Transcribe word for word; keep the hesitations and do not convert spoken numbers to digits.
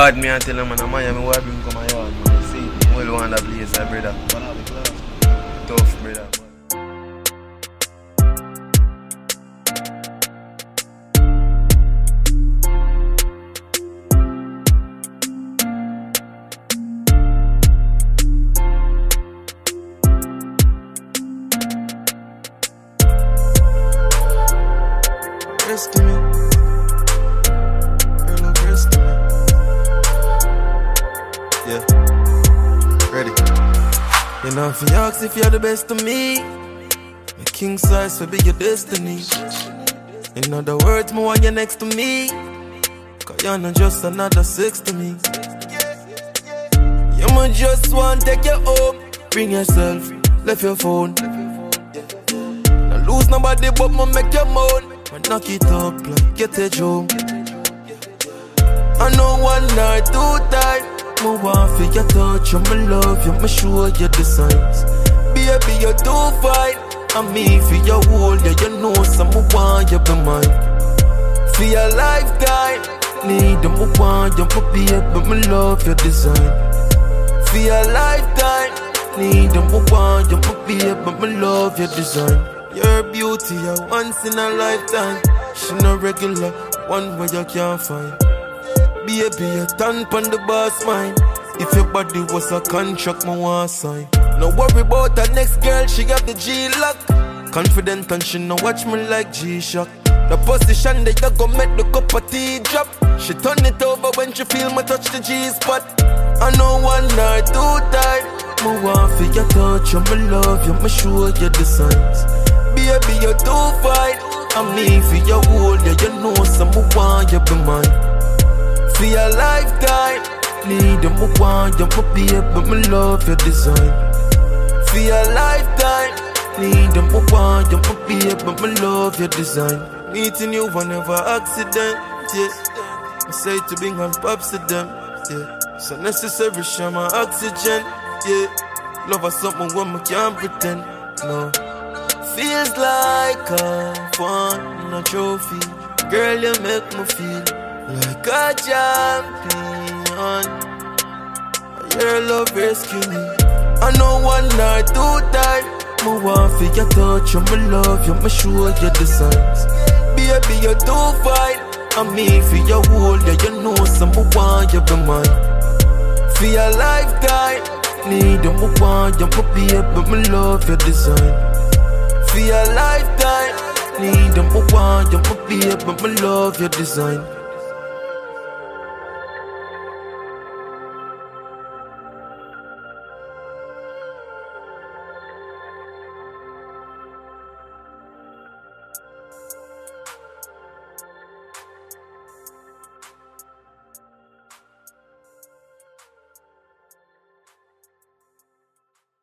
bad me and tell them man, man, me why bring come my yard, man. See, well want that place, my brother. Tough, brother. Rest to me, girl, love rest to me. Yeah, ready. You know if you ask if you're the best of me, my king size will be your destiny. In other words, me want you next to me, cause you're not just another sex to me. You might just want to take you home, bring yourself, left your phone. Don't lose nobody but me make you moan. When knock it up like get a joke. I know one night too tight. Me want for your touch, you me love you, me show you the signs. Baby, you too fine. And me for your hold, yeah, you know some me want you be mine. For your lifetime, need them, me want you, me baby, me love your design. For your lifetime, need them, me want you, me baby, me love your design. Your beauty, a once in a lifetime. She no regular, one where you can't find. Baby, you stand pon the boss mind. If your body was a contract, me want sign. No worry about her next girl, she got the G-lock. Confident and she no watch me like G-Shock. The position that you go make the cup of tea drop. She turn it over when she feel me touch the G-spot. I know one night too tight. Me want for your touch, you me love you, me show you the signs. Baby, you too fine. And me for your hold, yeah, you know some me want you be mine. For your lifetime, need them, me want you, me baby, me love your design. For your lifetime, need them, me want you, me baby, me love your design. Meeting you whenever accident, yeah. I say to bring on pops to them, yeah. So necessary, share my oxygen, yeah. Love is something when me can't pretend, no. Feels like I won a trophy. Girl, you make me feel like a champion. Your love rescue me. I know one night too tight. Me want for your touch, you me love you, me show you the signs. Baby, you too fine. And me for your hold, yeah, you know some me want you be mine. For your lifetime, need you, me want you, me baby, me love your design. For your lifetime, need them, me want you, me baby, me love your design.